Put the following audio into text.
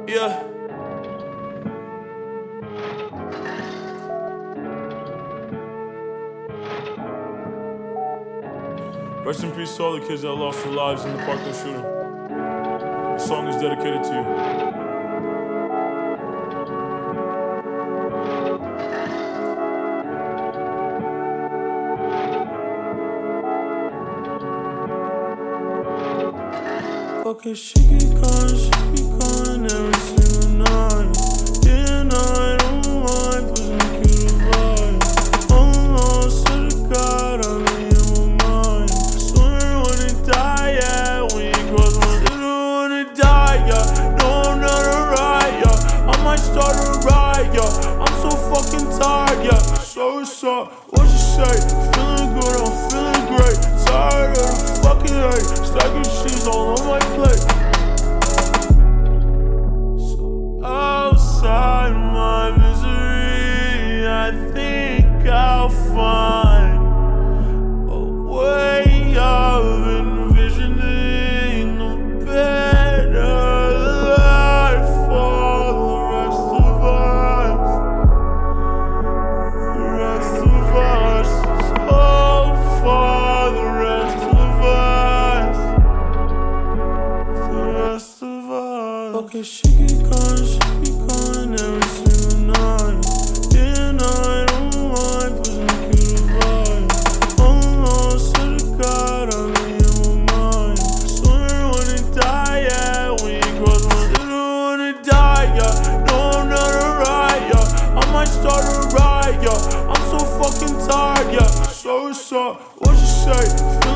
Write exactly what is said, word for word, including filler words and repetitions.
Yeah. Rest in peace to all the kids that lost their lives in the Parkland shooting. The song is dedicated to you. Okay, she keep calling, she keep calling every single night. Yeah, and I don't mind pushing you to vibe. Oh no, swear to God, I'm in my mind. Swear I wanna die, yeah. When you cross my lips, I wanna die, yeah. No, I'm not alright, yeah. I might start a riot, yeah. I'm so fucking tired, yeah. So what's up? What you say? Feeling good, I'm feeling great. Tired of the fucking hate. Stacking cheese all on my plate. So outside my misery, I think I'll find a way of envisioning a better life for the rest of us. The rest of us. Hope for the rest of us. The rest of us. Okay, she keep calling, she keep calling every single night. Yeah, and I don't mind pushing you to vibe. Oh no, swear to God, I'm in my mind. Swear I wanna die, yeah. When you cross my lips, I wanna die, yeah. No, I'm not alright, yeah. I might start a riot, yeah. I'm so fucking tired, yeah. So what's up? What you say?